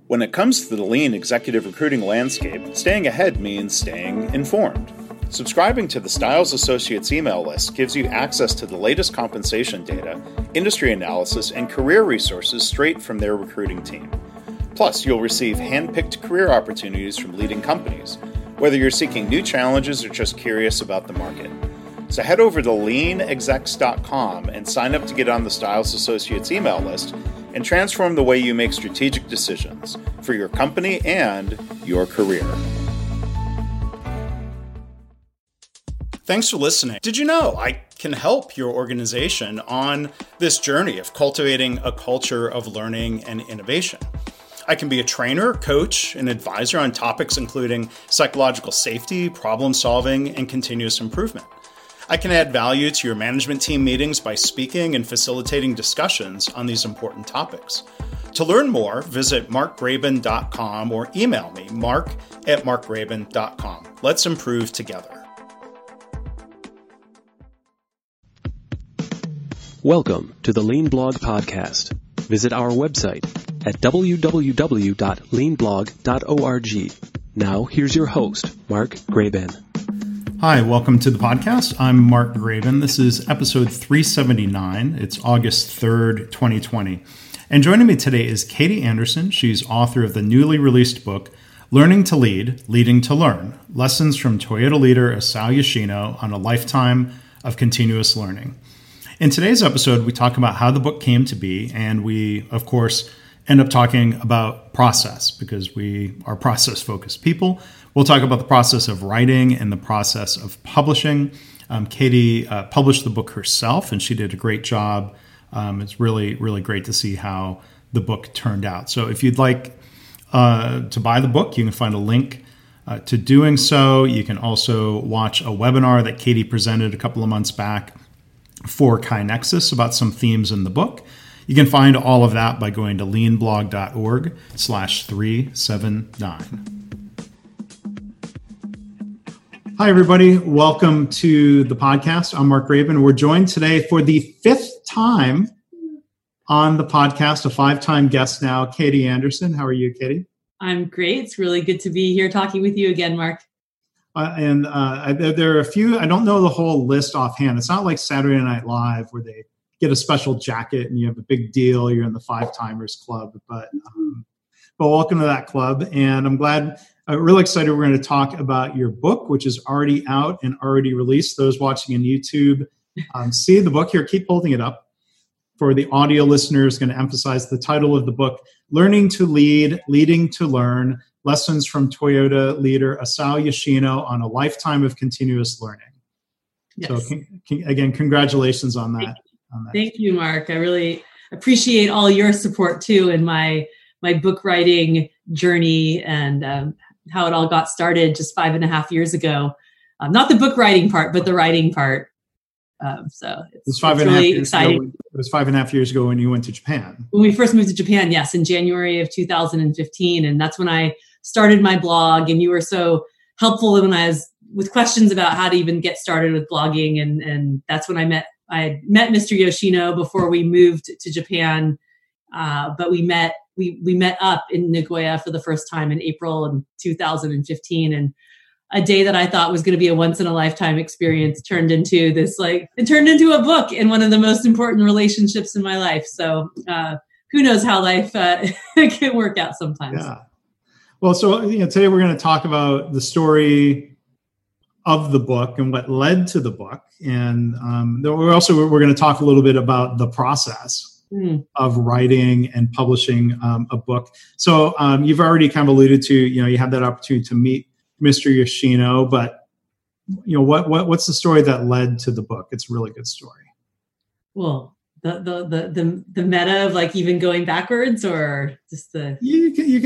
When it comes to the lean executive recruiting landscape, staying ahead means staying informed. Subscribing to the Styles Associates email list gives you access to the latest compensation data, industry analysis, and career resources straight from their recruiting team. Plus, you'll receive hand-picked career opportunities from leading companies, whether you're seeking new challenges or just curious about the market. So head over to leanexecs.com and sign up to get on the Styles Associates email list and transform the way you make strategic decisions for your company and your career. Thanks for listening. Did you know I can help your organization on this journey of cultivating a culture of learning and innovation? I can be a trainer, coach, and advisor on topics including psychological safety, problem solving, and continuous improvement. I can add value to your management team meetings by speaking and facilitating discussions on these important topics. To learn more, visit markgraban.com or email me, mark@markgraban.com. Let's improve together. Welcome to the Lean Blog Podcast. Visit our website at www.leanblog.org. Now, here's your host, Mark Graban. Hi, welcome to the podcast. I'm Mark Graban. This is episode 379. It's August 3rd, 2020. And joining me today is Katie Anderson. She's author of the newly released book, Learning to Lead, Leading to Learn, Lessons from Toyota leader Isao Yoshino on a Lifetime of Continuous Learning. In today's episode, we talk about how the book came to be, and we, of course, end up talking about process because we are process-focused people. We'll talk about the process of writing and the process of publishing. Katie published the book herself, and she did a great job. It's really, really great to see how the book turned out. So if you'd like to buy the book, you can find a link to doing so. You can also watch a webinar that Katie presented a couple of months back for KaiNexus about some themes in the book. You can find all of that by going to leanblog.org/379. Hi, everybody. Welcome to the podcast. I'm Mark Graban. We're joined today for the fifth time on the podcast, a five-time guest now, Katie Anderson. How are you, Katie? I'm great. It's really good to be here talking with you again, Mark. There are a few, I don't know the whole list offhand. It's not like Saturday Night Live where they get a special jacket and you have a big deal. You're in the Five-Timers Club, but welcome to that club. And I'm really excited. We're going to talk about your book, which is already out and already released. Those watching on YouTube see the book here. Keep holding it up. For the audio listeners, going to emphasize the title of the book, Learning to Lead, Leading to Learn, Lessons from Toyota leader Isao Yoshino on a Lifetime of Continuous Learning. Yes. So again, congratulations on that. Thank you, Mark. I really appreciate all your support too in my book writing journey and how it all got started just 5.5 years ago. Not the book writing part, but the writing part. So it's really exciting. It was 5.5 years ago when you went to Japan. When we first moved to Japan, yes, in January of 2015. And that's when I started my blog. And you were so helpful when I was with questions about how to even get started with blogging. And that's when I had met Mr. Yoshino before we moved to Japan. But we met up in Nagoya for the first time in April of 2015. And a day that I thought was going to be a once in a lifetime experience turned into a book and one of the most important relationships in my life. So who knows how life can work out sometimes. Yeah. Well, so today we're going to talk about the story of the book and what led to the book. And we're going to talk a little bit about the process of writing and publishing a book. So you've already kind of alluded to, you had that opportunity to meet Mr. Yoshino, but what's the story that led to the book? It's a really good story. Well, the meta of like even going backwards, or just the you can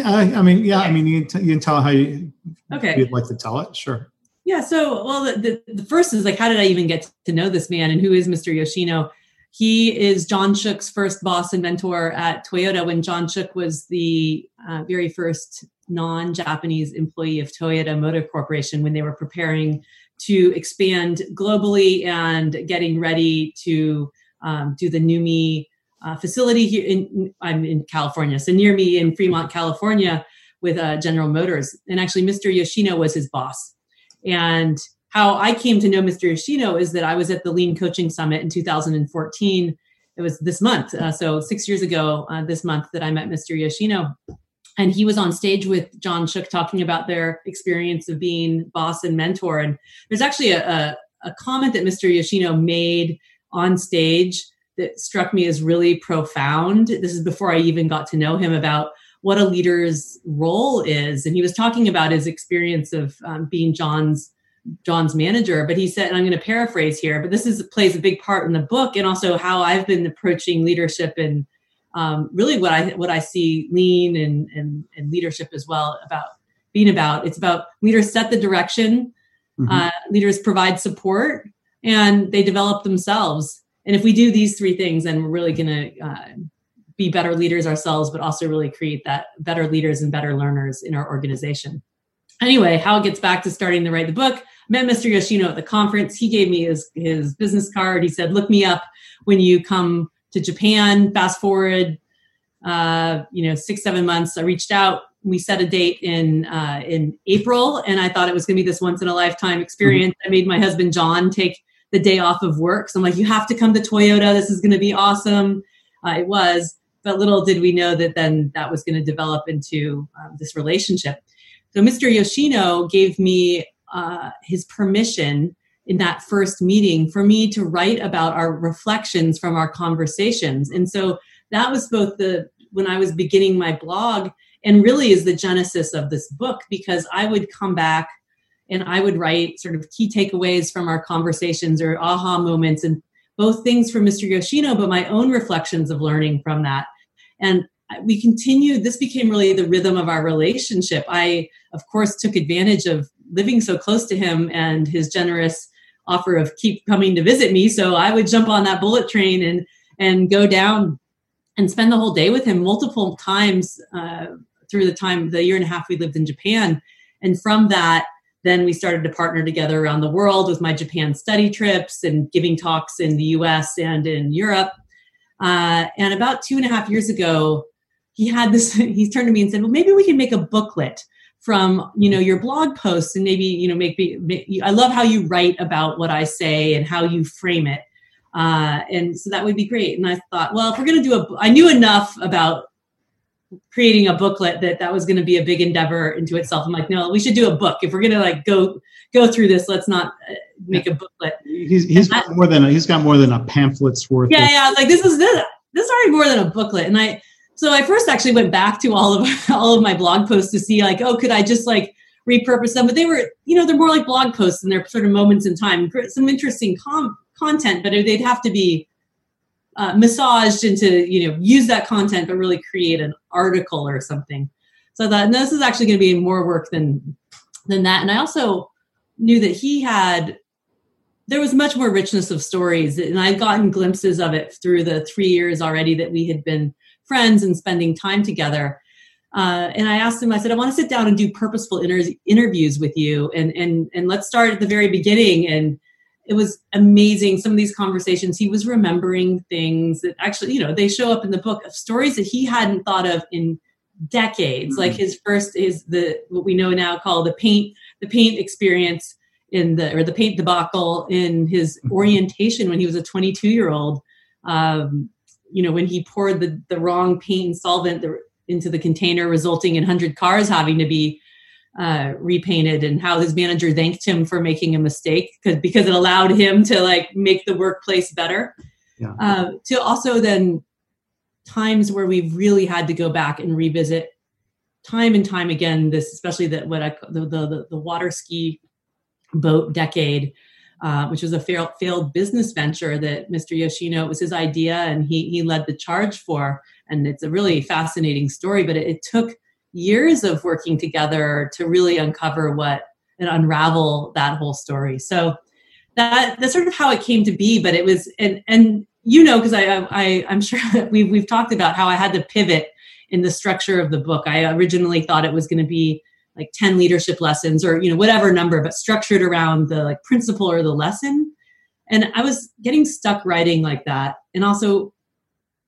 tell how you'd like to tell it. Sure. Yeah. So, well, the first is like, how did I even get to know this man, and who is Mr. Yoshino? He is John Shook's first boss and mentor at Toyota when John Shook was the very first non-Japanese employee of Toyota Motor Corporation when they were preparing to expand globally and getting ready to do the NUMMI facility here I'm in California, so near me in Fremont, California, with General Motors. And actually, Mr. Yoshino was his boss. And how I came to know Mr. Yoshino is that I was at the Lean Coaching Summit in 2014. It was this month, so 6 years ago this month, that I met Mr. Yoshino. And he was on stage with John Shook talking about their experience of being boss and mentor. And there's actually a comment that Mr. Yoshino made on stage that struck me as really profound. This is before I even got to know him, about what a leader's role is. And he was talking about his experience of being John's manager. But he said, and I'm going to paraphrase here, but this plays a big part in the book, and also how I've been approaching leadership, and really what I see lean and leadership as well being about. It's about leaders set the direction, leaders provide support, and they develop themselves. And if we do these three things, then we're really going to be better leaders ourselves, but also really create that better leaders and better learners in our organization. Anyway, how it gets back to starting to write the book. Met Mr. Yoshino at the conference. He gave me his business card. He said, look me up when you come to Japan. Fast forward, 6-7 months. I reached out. We set a date in April, and I thought it was going to be this once in a lifetime experience. I made my husband, John, take the day off of work. So I'm like, you have to come to Toyota. This is going to be awesome. It was, but little did we know that then that was going to develop into this relationship. So Mr. Yoshino gave me his permission in that first meeting for me to write about our reflections from our conversations. And so that was both when I was beginning my blog, and really is the genesis of this book, because I would come back and I would write sort of key takeaways from our conversations or aha moments, and both things from Mr. Yoshino, but my own reflections of learning from that. And we continued, this became really the rhythm of our relationship. I, of course, took advantage of living so close to him and his generous offer of keep coming to visit me. So I would jump on that bullet train and go down and spend the whole day with him multiple times through the year and a half we lived in Japan. And from that, then we started to partner together around the world with my Japan study trips and giving talks in the US and in Europe. And about 2.5 years ago, he turned to me and said, well, maybe we can make a booklet from, your blog posts, and maybe, I love how you write about what I say and how you frame it. And so that would be great. And I thought, well, if we're going to do I knew enough about creating a booklet that was going to be a big endeavor into itself. I'm like, no, we should do a book. If we're going to go through this, let's not make a booklet. He's got more than a pamphlet's worth. Yeah. Like this is already more than a booklet. And so I first actually went back to all of my blog posts to see like, could I just like repurpose them? But they were, they're more like blog posts, and they're sort of moments in time, some interesting content, but they'd have to be massaged into, use that content, but really create an article or something. So I thought, no, this is actually going to be more work than that. And I also knew that there was much more richness of stories, and I'd gotten glimpses of it through the 3 years already that we had been friends and spending time together. And I asked him, I said, I want to sit down and do purposeful interviews with you. And let's start at the very beginning. And it was amazing. Some of these conversations, he was remembering things that actually, they show up in the book, of stories that he hadn't thought of in decades. Mm-hmm. Like his first is what we know now called the paint experience the paint debacle in his orientation when he was a 22-year-old. When he poured the wrong paint and solvent into the container, resulting in 100 cars having to be repainted, and how his manager thanked him for making a mistake because it allowed him to like make the workplace better. Yeah. To also then times where we really had to go back and revisit time and time again, this, especially the water ski boat decade, which was a failed business venture that Mr. Yoshino, it was his idea and he led the charge for. And it's a really fascinating story, but it took years of working together to really uncover and unravel that whole story. So that's sort of how it came to be. But it was, and because I'm sure we've talked about how I had to pivot in the structure of the book. I originally thought it was going to be like 10 leadership lessons or, whatever number, but structured around the like principle or the lesson. And I was getting stuck writing like that. And also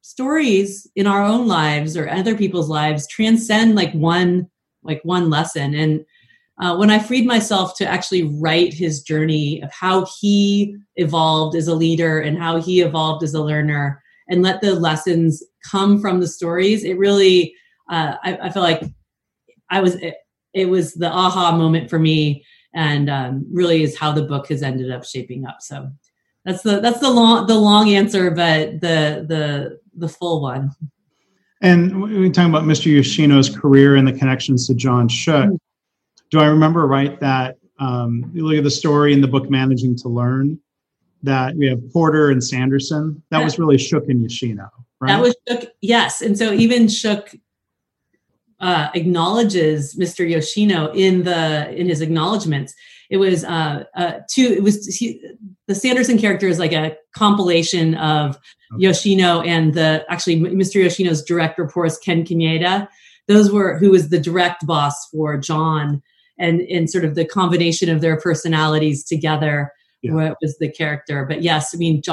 stories in our own lives or other people's lives transcend like one lesson. And when I freed myself to actually write his journey of how he evolved as a leader and how he evolved as a learner, and let the lessons come from the stories, it really, I feel like it was the aha moment for me, and really is how the book has ended up shaping up. So that's the long answer, but the full one. And we're talking about Mr. Yoshino's career and the connections to John Shook. Do I remember right that you look at the story in the book Managing to Learn, that we have Porter and Sanderson? That was really Shook and Yoshino, right? That was Shook, yes. And so even Shook acknowledges Mr. Yoshino in his acknowledgments. It was the Sanderson character is like a compilation of Yoshino and Mr. Yoshino's direct reports, Ken Kaneda. Who was the direct boss for John, and sort of the combination of their personalities together was the character. But yes, I mean,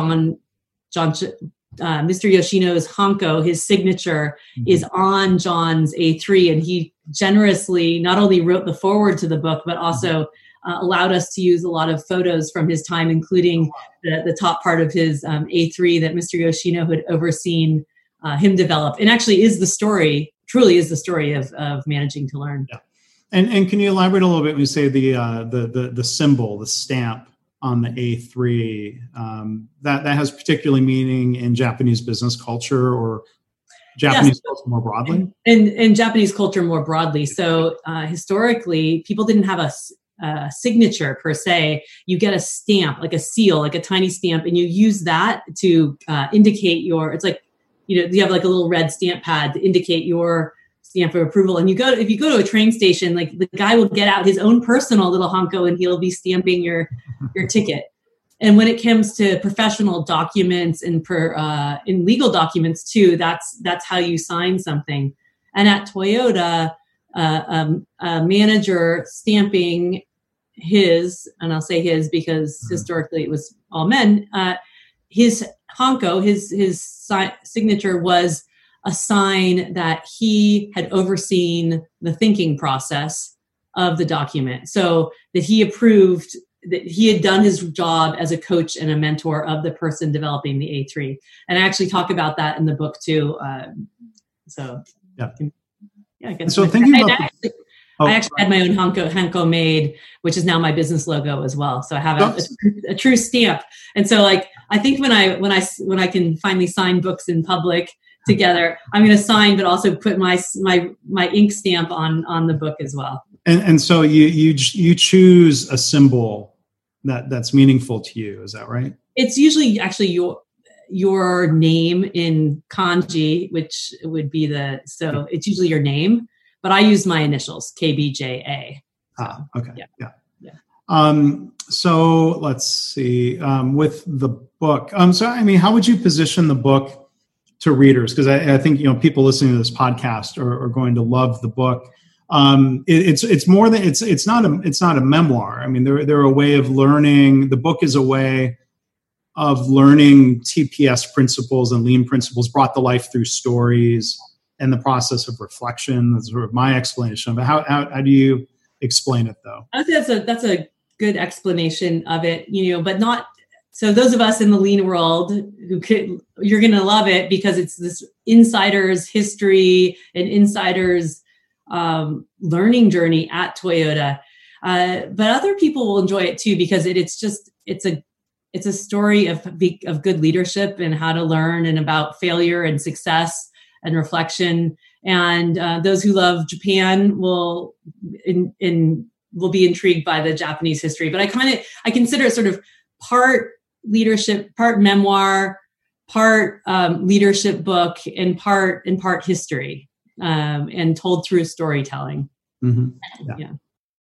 Mr. Yoshino's Hanko, his signature, is on John's A3, and he generously not only wrote the foreword to the book, but also allowed us to use a lot of photos from his time, including the top part of his A3 that Mr. Yoshino had overseen him develop, and actually truly is the story of Managing to Learn. Yeah. And can you elaborate a little bit when you say the symbol, the stamp on the A3, that has particular meaning in Japanese business culture or Japanese culture more broadly? In Japanese culture more broadly. So historically, people didn't have a signature per se. You get a stamp, like a seal, like a tiny stamp, and you use that to indicate it's like, you have like a little red stamp pad to indicate your stamp of approval. And if you go to a train station, like the guy will get out his own personal little Hanko and he'll be stamping your ticket. And when it comes to professional documents and in legal documents too, that's how you sign something. And at Toyota, a manager stamping his, and I'll say his because historically it was all men, his Hanko, his signature was a sign that he had overseen the thinking process of the document. So that he approved that he had done his job as a coach and a mentor of the person developing the A3. And I actually talk about that in the book too. I guess. So thinking about I actually had my own Hanko made, which is now my business logo as well. So I have a true stamp. And so like, I think when I can finally sign books in public together, I'm going to sign, but also put my ink stamp on the book as well. And so you choose a symbol that's meaningful to you. Is that right? It's usually actually your name in kanji, which would be it's usually your name, but I use my initials, KBJA. Okay. Yeah. So let's see, with the book. So, I mean, how would you position the book to readers? Because I think, people listening to this podcast are going to love the book. It's more than it's not a memoir. I mean, they're a way of learning. The book is a way of learning TPS principles and lean principles brought to life through stories and the process of reflection. That's sort of my explanation. But how do you explain it though? I think that's a good explanation of it, but not. So those of us in the lean world you're going to love it because it's this insider's history and insider's learning journey at Toyota. But other people will enjoy it too, because it's a story of good leadership and how to learn and about failure and success and reflection. And those who love Japan will be intrigued by the Japanese history. But I consider it sort of part leadership, part memoir, part leadership book, and part history, and told through storytelling. Mm-hmm. Yeah.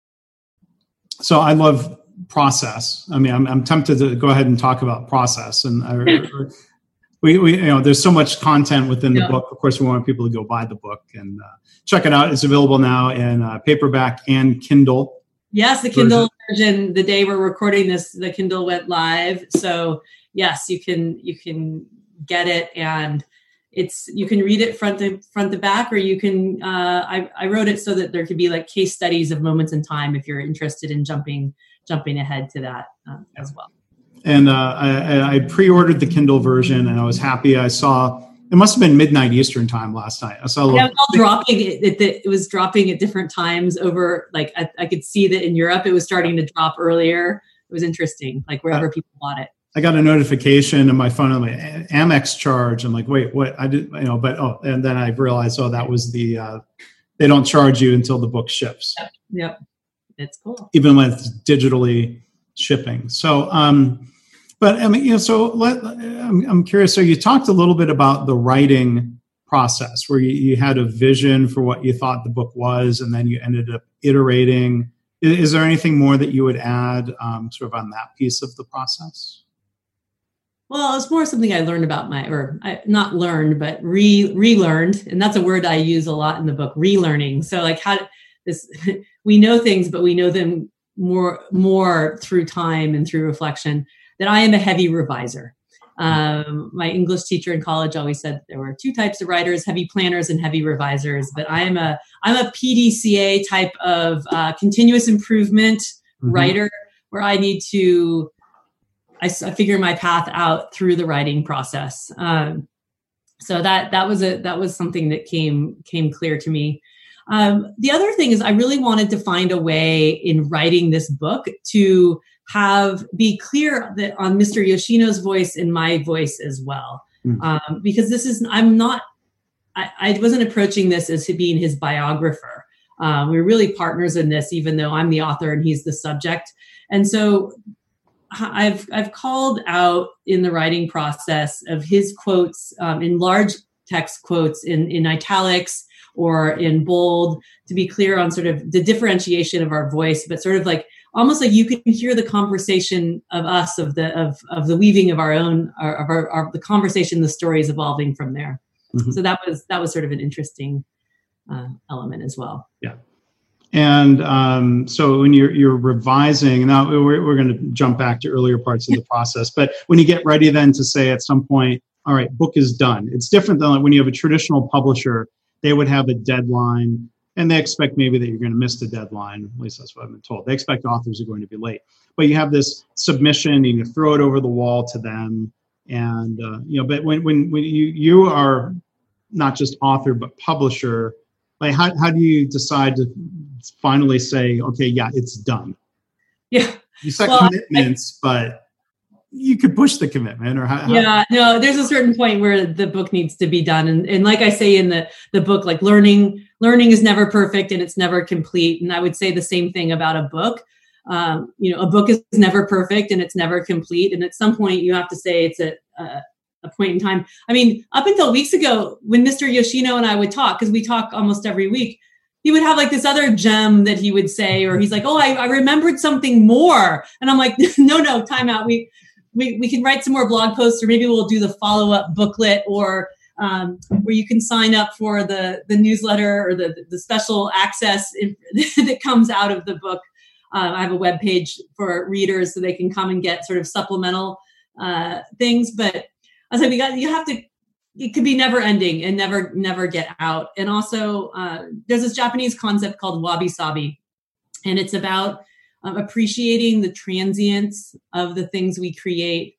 So I love process. I mean, I'm tempted to go ahead and talk about process, and we there's so much content within the book. Of course, we want people to go buy the book and check it out. It's available now in paperback and Kindle. Yes, the Kindle version. The day we're recording this, the Kindle went live. So yes, you can get it, and you can read it front to back, or you can, I wrote it so that there could be like case studies of moments in time if you're interested in jumping ahead to that as well. And I pre-ordered the Kindle version, and I was happy. I saw it must have been midnight Eastern time last night. I saw it was all dropping. It was dropping at different times over. Like I could see that in Europe, it was starting to drop earlier. It was interesting, like wherever people bought it. I got a notification on my phone on my Amex charge. I'm like, wait, what? I did, and then I realized, that was the. They don't charge you until the book ships. Yep. It's cool. Even when it's digitally shipping. So, but I mean, I'm curious. So you talked a little bit about the writing process where you had a vision for what you thought the book was, and then you ended up iterating. Is there anything more that you would add sort of on that piece of the process? Well, it's more something I learned about not learned, but relearned. And that's a word I use a lot in the book, relearning. So like we know things, but we know them more through time and through reflection. That I am a heavy reviser. My English teacher in college always said there were two types of writers: heavy planners and heavy revisers. But I'm a PDCA type of continuous improvement writer, where I need to I figure my path out through the writing process. So that was something that came clear to me. The other thing is I really wanted to find a way in writing this book to be clear that on Mr. Yoshino's voice and my voice as well. Because I wasn't approaching this as being his biographer. We're really partners in this, even though I'm the author and he's the subject. And so I've called out in the writing process of his quotes, in large text quotes in italics or in bold, to be clear on sort of the differentiation of our voice, but sort of like almost like you can hear the conversation of us, of the weaving of our own, of the conversation, the stories evolving from there. So that was sort of an interesting element as well. Yeah. And so when you're revising, now we're going to jump back to earlier parts of the process, but when you get ready then to say at some point, all right, book is done. It's different than when you have a traditional publisher. They would have a deadline, and they expect maybe that you're going to miss the deadline. At least that's what I've been told. They expect authors are going to be late. But you have this submission, and you throw it over the wall to them. And, but when you are not just author, but publisher, like how do you decide to finally say, okay, yeah, it's done? Yeah. You set commitments, but you could push the commitment, or no, there's a certain point where the book needs to be done. And like I say in the book, like learning is never perfect and it's never complete. And I would say the same thing about a book. A book is never perfect and it's never complete. And at some point you have to say it's a point in time. I mean, up until weeks ago, when Mr. Yoshino and I would talk, because we talk almost every week, he would have like this other gem that he would say, or he's like, oh, I remembered something more. And I'm like, no, time out. We can write some more blog posts, or maybe we'll do the follow-up booklet, or where you can sign up for the newsletter or the special access that comes out of the book. I have a webpage for readers so they can come and get sort of supplemental things. But I was like, it could be never ending and never get out. And also there's this Japanese concept called wabi-sabi, and it's about appreciating the transience of the things we create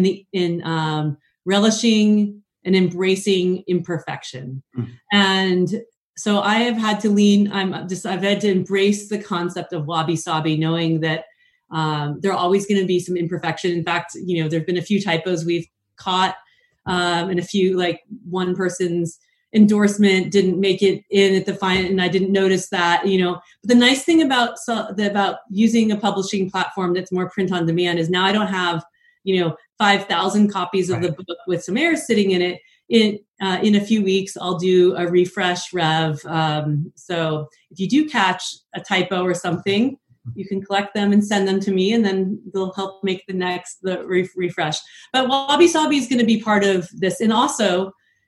in relishing and embracing imperfection. And so I have had to I've had to embrace the concept of wabi-sabi, knowing that there are always going to be some imperfection. In fact, there've been a few typos we've caught, and a few, like one person's endorsement didn't make it in at the final, and I didn't notice that, But the nice thing about using a publishing platform that's more print on demand is now I don't have, 5,000 copies of the book with some errors sitting in it. In a few weeks, I'll do a refresh rev. So if you do catch a typo or something, you can collect them and send them to me, and then they'll help make the refresh. But wabi-sabi is going to be part of this. And also,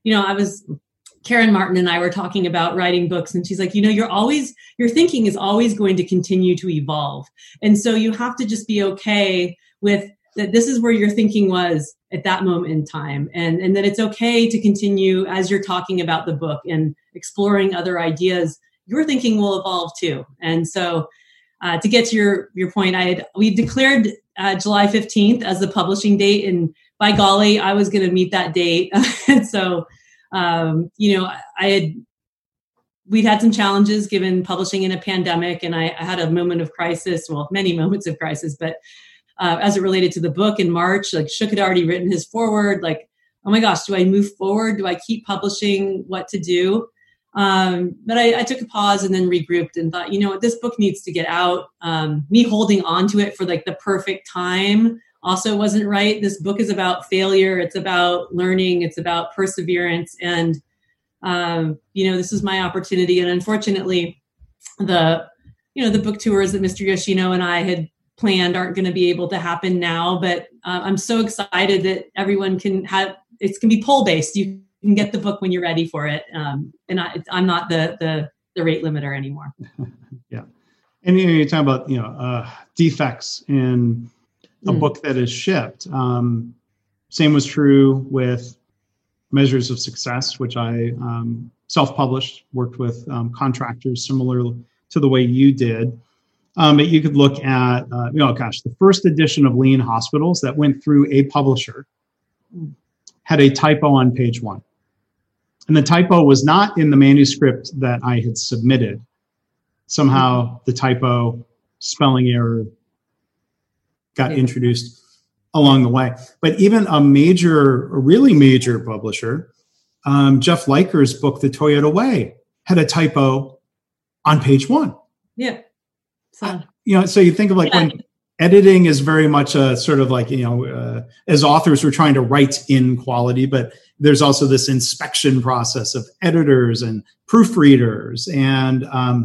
Karen Martin and I were talking about writing books, and she's like, your thinking is always going to continue to evolve. And so you have to just be okay with that this is where your thinking was at that moment in time. And that it's okay to continue as you're talking about the book and exploring other ideas, your thinking will evolve too. And so to get to your point, we declared July 15th as the publishing date, and by golly, I was going to meet that date. And so, we'd had some challenges given publishing in a pandemic, and I had a moment of crisis, well, many moments of crisis, but as it related to the book in March, like Shook had already written his foreword, like, oh my gosh, do I move forward? Do I keep publishing? What to do? But I took a pause and then regrouped and thought, this book needs to get out. Me holding on to it for like the perfect time also wasn't right. This book is about failure. It's about learning. It's about perseverance. And, this is my opportunity. And unfortunately, the book tours that Mr. Yoshino and I had planned aren't going to be able to happen now. But I'm so excited that everyone can be poll-based. You can get the book when you're ready for it. And I'm not the rate limiter anymore. Yeah. And you talk about, defects in a book that is shipped. Same was true with Measures of Success, which I self-published, worked with contractors similar to the way you did. But you could look at, the first edition of Lean Hospitals that went through a publisher had a typo on page 1. And the typo was not in the manuscript that I had submitted. Somehow the typo, spelling error got introduced along the way. But even a really major publisher, Jeff Liker's book, The Toyota Way, had a typo on page 1. Yeah. So you think of when editing is very much a sort of like, as authors, we're trying to write in quality, but there's also this inspection process of editors and proofreaders, and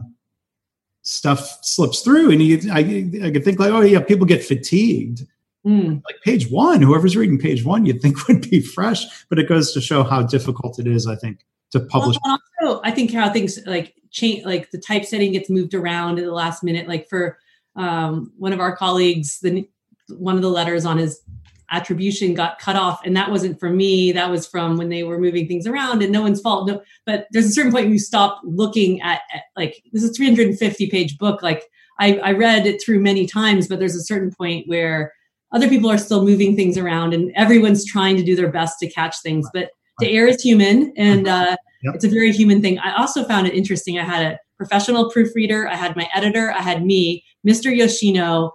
stuff slips through. And I could think like, people get fatigued. Like page 1, whoever's reading page 1, you'd think would be fresh, but it goes to show how difficult it is, I think, to publish. Well, also, I think how things like change, like the typesetting gets moved around at the last minute. Like for one of our colleagues, one of the letters on his attribution got cut off, and that wasn't from me. That was from when they were moving things around, and no one's fault. No, but there's a certain point where you stop looking at like, this is a 350 page book. Like I read it through many times, but there's a certain point where other people are still moving things around, and everyone's trying to do their best to catch things. But to err is human, and it's a very human thing. I also found it interesting. I had a professional proofreader. I had my editor. I had me, Mr. Yoshino.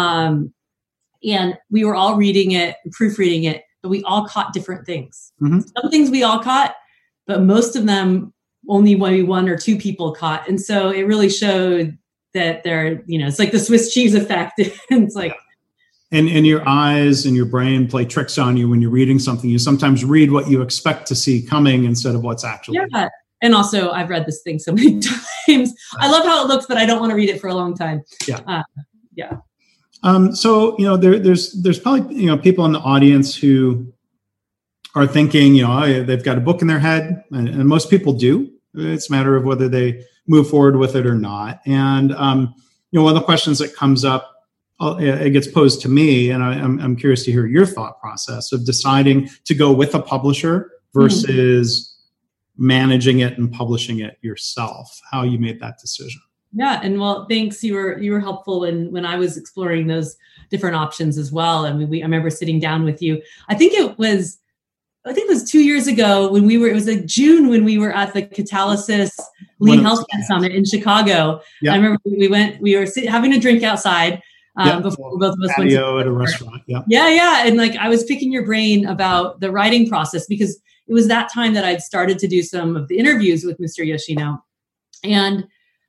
And we were all reading it, proofreading it, but we all caught different things. Some things we all caught, but most of them only maybe 1 or 2 people caught. And so it really showed that it's like the Swiss cheese effect. It's like, And your eyes and your brain play tricks on you when you're reading something. You sometimes read what you expect to see coming instead of what's actually. Yeah. And also, I've read this thing so many times. I love how it looks, but I don't want to read it for a long time. Yeah. Yeah. So, there's probably, people in the audience who are thinking, they've got a book in their head, and most people do. It's a matter of whether they move forward with it or not. And, one of the questions that comes up, it gets posed to me, and I'm curious to hear your thought process of deciding to go with a publisher versus managing it and publishing it yourself, how you made that decision. Yeah. And well, thanks. You were helpful when I was exploring those different options as well. And I remember sitting down with you. I think it was 2 years ago when it was like June when we were at the Catalysis Lean Healthcare Summit in Chicago. Yeah. I remember we were having a drink outside before both of us went to at a restaurant. Yeah. Yeah. And like, I was picking your brain about the writing process because it was that time that I'd started to do some of the interviews with Mr. Yoshino. And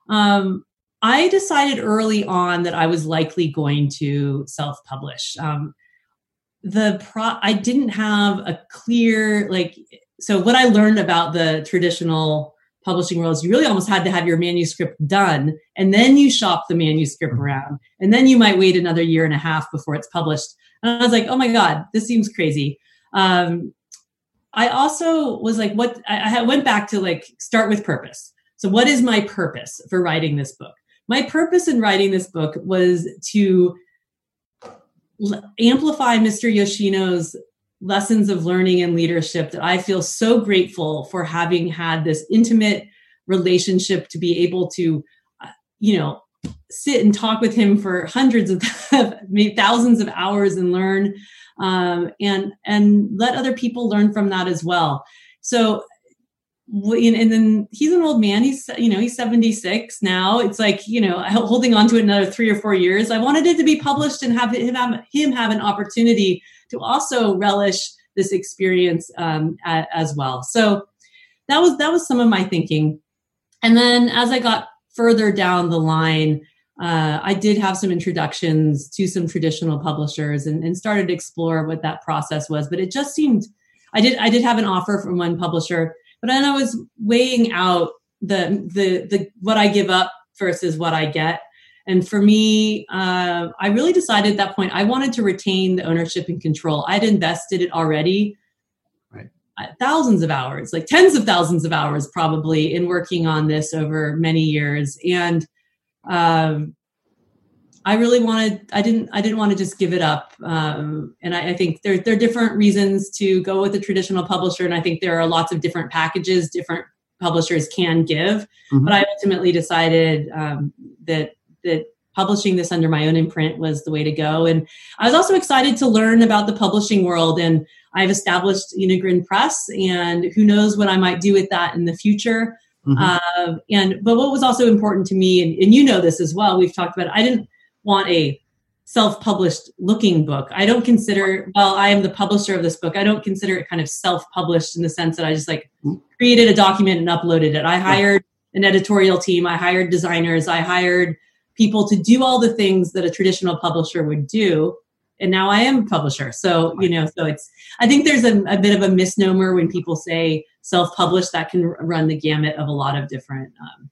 I decided early on that I was likely going to self-publish. I didn't have a clear, so what I learned about the traditional publishing world is you really almost had to have your manuscript done, and then you shop the manuscript around, and then you might wait another 1.5 years before it's published. And I was like, oh my God, this seems crazy. I also was like, I went back to start with purpose. So what is my purpose for writing this book? My purpose in writing this book was to amplify Mr. Yoshino's lessons of learning and leadership, that I feel so grateful for having had this intimate relationship to be able to, sit and talk with him for hundreds of maybe thousands of hours and learn, and let other people learn from that as well. So, and then he's an old man. He's 76 now. It's like, holding on to it another 3 or 4 years. I wanted it to be published and have him have an opportunity to also relish this experience as well. So that was some of my thinking. And then as I got further down the line, I did have some introductions to some traditional publishers and started to explore what that process was. But it just seemed, I did have an offer from one publisher, but then I was weighing out the what I give up versus what I get. And for me, I really decided at that point, I wanted to retain the ownership and control. I'd invested it already. Right. Thousands of hours, like tens of thousands of hours probably, in working on this over many years. And I really I didn't want to just give it up. And I think there are different reasons to go with a traditional publisher. And I think there are lots of different packages different publishers can give. Mm-hmm. But I ultimately decided that publishing this under my own imprint was the way to go. And I was also excited to learn about the publishing world. And I've established Unigrin Press, and who knows what I might do with that in the future. Mm-hmm. But what was also important to me, and this as well, we've talked about it, I didn't want a self-published looking book. I don't consider, I am the publisher of this book, I don't consider it kind of self-published in the sense that I just created a document and uploaded it. I hired an editorial team, I hired designers, I hired people to do all the things that a traditional publisher would do. And now I am a publisher. So, so it's, I think there's a bit of a misnomer when people say self-published. That can run the gamut of a lot of different.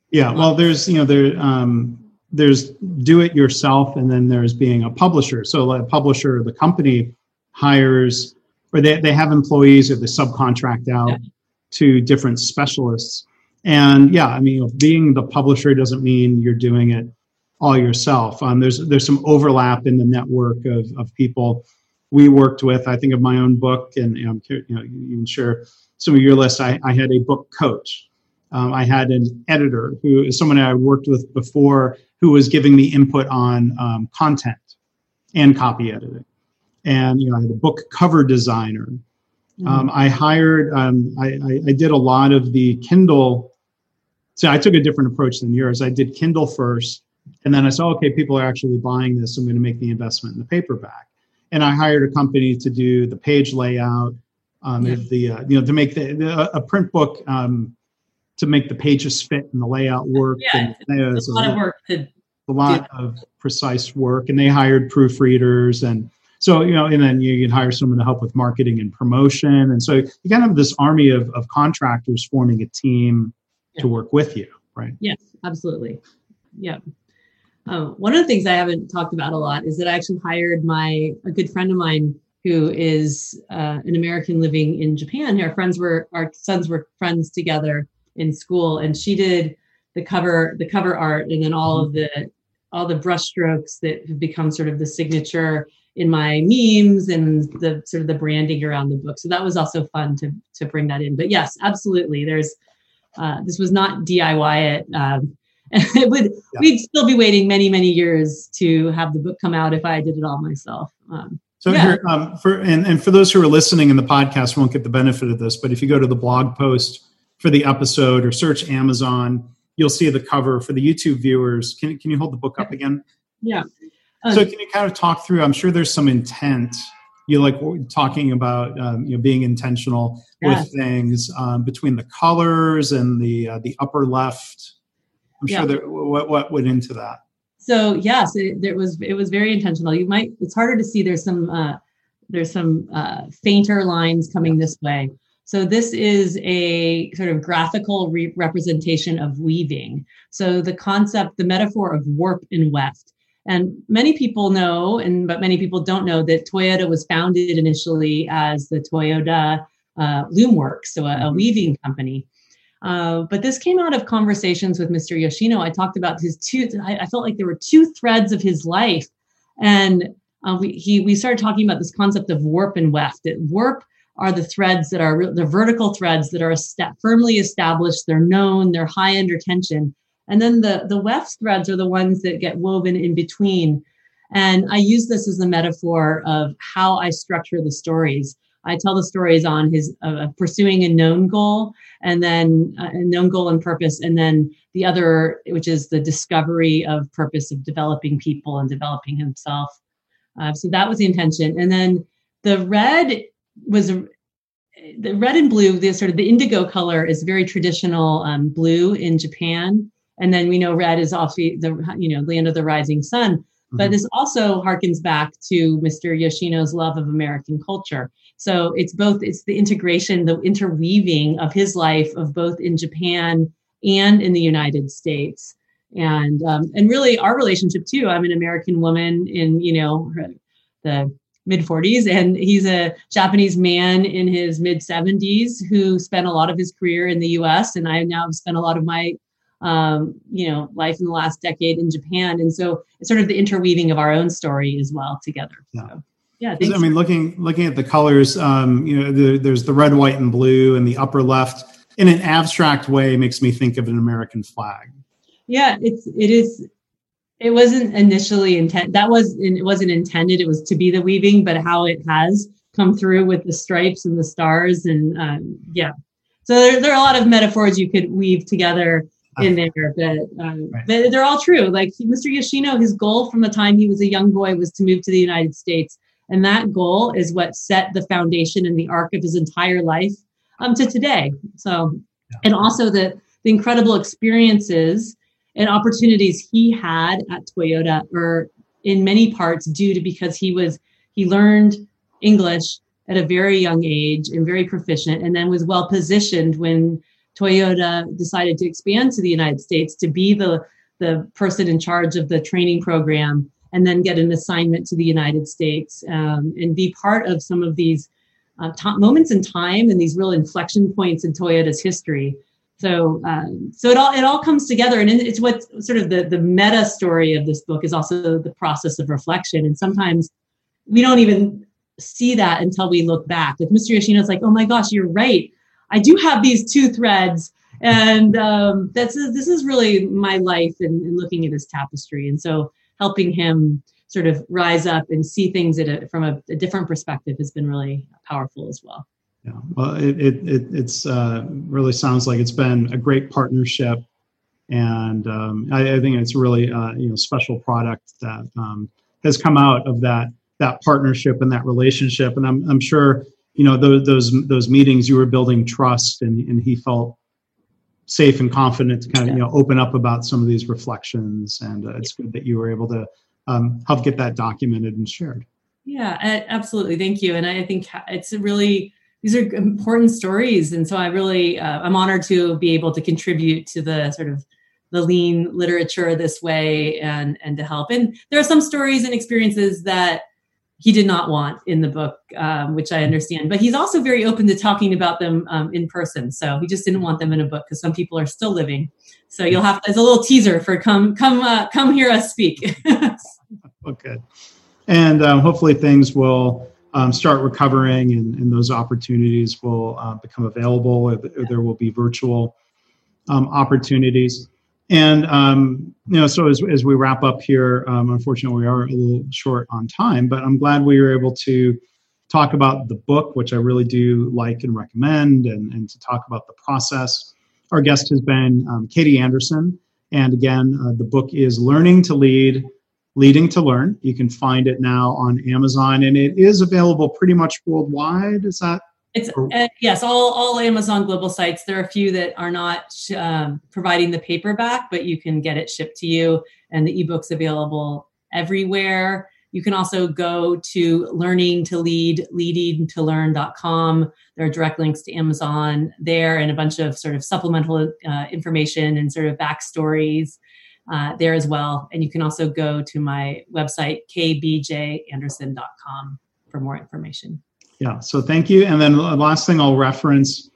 There's do it yourself, and then there's being a publisher. So a publisher, the company hires, or they have employees, or they subcontract out to different specialists. And being the publisher doesn't mean you're doing it all yourself. There's some overlap in the network of people we worked with. I think of my own book, and you can share some of your list. I had a book coach. I had an editor who is someone I worked with before, who was giving me input on content and copy editing. And I had a book cover designer. I hired. I did a lot of the Kindle. So I took a different approach than yours. I did Kindle first. And then I saw, okay, people are actually buying this. I'm going to make the investment in the paperback. And I hired a company to do the page layout, to make a print book, to make the pages fit and the layout work. Yeah, it's a lot of work. A lot of precise work. And they hired proofreaders. And so, and then you can hire someone to help with marketing and promotion. And so you kind of have this army of contractors forming a team to work with you, right? Yes, absolutely. Yeah. One of the things I haven't talked about a lot is that I actually hired a good friend of mine who is an American living in Japan. Our sons were friends together in school, and she did the cover art, and then all the brush strokes that have become sort of the signature in my memes and the sort of the branding around the book. So that was also fun to bring that in. But yes, absolutely. There's this was not DIY it. We'd still be waiting many, many years to have the book come out if I did it all myself. Here, for those who are listening in the podcast won't get the benefit of this, but if you go to the blog post for the episode or search Amazon, you'll see the cover. For the YouTube viewers, can you hold the book up again? Yeah. So can you kind of talk through, I'm sure there's some intent. You like talking about being intentional with things between the colors and the upper left. I'm sure that what went into that. So yes, it was very intentional. It's harder to see. There's some fainter lines coming this way. So this is a sort of graphical representation of weaving. So the concept, the metaphor of warp and weft. And many people know, but many people don't know that Toyota was founded initially as the Toyota Loom Works, so a weaving company. But this came out of conversations with Mr. Yoshino. I talked about I felt like there were two threads of his life. And we started talking about this concept of warp and weft. That warp are the threads that are the vertical threads that are firmly established. They're known. They're high under tension. And then the weft threads are the ones that get woven in between. And I use this as a metaphor of how I structure the stories. I tell the stories on his pursuing a known goal, and then a known goal and purpose, and then the other, which is the discovery of purpose, of developing people and developing himself. So that was the intention. And then the red and blue, the sort of the indigo color is very traditional blue in Japan. And then we know red is also the land of the rising sun. But this also harkens back to Mr. Yoshino's love of American culture. So it's the integration, the interweaving of his life of both in Japan and in the United States. And really our relationship too. I'm an American woman in, the mid 40s, and he's a Japanese man in his mid 70s who spent a lot of his career in the US. And I now have spent a lot of my life in the last decade in Japan. And so it's sort of the interweaving of our own story as well together. Yeah. So, yeah. I mean, looking at the colors, there's the red, white, and blue in the upper left. In an abstract way, makes me think of an American flag. Yeah, it wasn't initially intended. It wasn't intended. It was to be the weaving, but how it has come through with the stripes and the stars. And so there are a lot of metaphors you could weave together in there, but they're all true. Like Mr. Yoshino, his goal from the time he was a young boy was to move to the United States. And that goal is what set the foundation and the arc of his entire life to today. So, and also the incredible experiences and opportunities he had at Toyota are in many parts due to because he learned English at a very young age and very proficient, and then was well positioned when Toyota decided to expand to the United States to be the person in charge of the training program, and then get an assignment to the United States and be part of some of these moments in time and these real inflection points in Toyota's history. So it all comes together, and it's what sort of the meta story of this book is also the process of reflection. And sometimes we don't even see that until we look back. Like Mr. Yoshino's like, oh my gosh, you're right. I do have these two threads, and this is really my life in looking at this tapestry. And so helping him sort of rise up and see things from a different perspective has been really powerful as well. Yeah, well, it's really sounds like it's been a great partnership, and I think it's really special product that has come out of that partnership and that relationship. And I'm sure those meetings, you were building trust, and he felt safe and confident to kind of open up about some of these reflections, and it's good that you were able to help get that documented and shared. Yeah, absolutely. Thank you. And I think these are important stories. And so I really, I'm honored to be able to contribute to the sort of the lean literature this way and to help. And there are some stories and experiences that he did not want in the book, which I understand, but he's also very open to talking about them in person. So he just didn't want them in a book because some people are still living. So you'll have, as a little teaser for come hear us speak. Okay. And hopefully things will start recovering, and those opportunities will become available, or there will be virtual opportunities. And, so as we wrap up here, unfortunately, we are a little short on time, but I'm glad we were able to talk about the book, which I really do like and recommend, and to talk about the process. Our guest has been Katie Anderson. And again, the book is Learning to Lead, Leading to Learn. You can find it now on Amazon, and it is available pretty much worldwide. Is that? It's yes, all Amazon global sites. There are a few that are not providing the paperback, but you can get it shipped to you, and the ebook's available everywhere. You can also go to Learning to Lead, leadingtolearn.com. There are direct links to Amazon there, and a bunch of sort of supplemental information and sort of backstories there as well. And you can also go to my website, kbjanderson.com, for more information. Yeah, so thank you. And then the last thing I'll reference,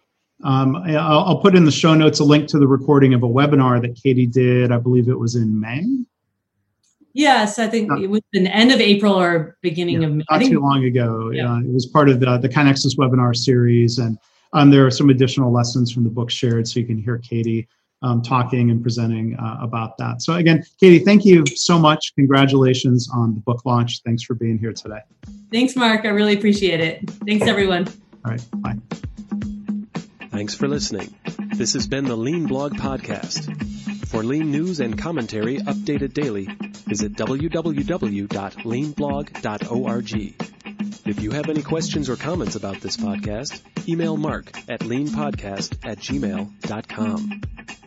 I'll put in the show notes a link to the recording of a webinar that Katie did. I believe it was in May. Yes, I think it was the end of April or beginning of May. Not too long ago. Yeah. It was part of the KaiNexus webinar series. And there are some additional lessons from the book shared, so you can hear Katie talking and presenting about that. So again, Katie, thank you so much. Congratulations on the book launch. Thanks for being here today. Thanks, Mark. I really appreciate it. Thanks, everyone. All right. Bye. Thanks for listening. This has been the Lean Blog Podcast. For Lean news and commentary updated daily, visit www.leanblog.org. If you have any questions or comments about this podcast, email Mark at leanpodcast@gmail.com.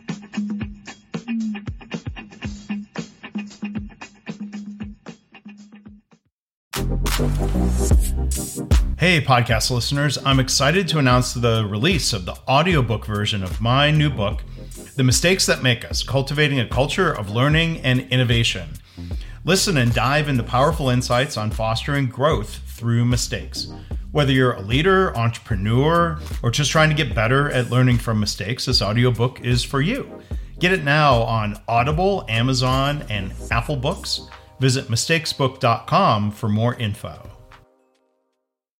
Hey, podcast listeners. I'm excited to announce the release of the audiobook version of my new book, The Mistakes That Make Us: Cultivating a Culture of Learning and Innovation. Listen and dive into powerful insights on fostering growth through mistakes. Whether you're a leader, entrepreneur, or just trying to get better at learning from mistakes, this audiobook is for you. Get it now on Audible, Amazon, and Apple Books. Visit mistakesbook.com for more info.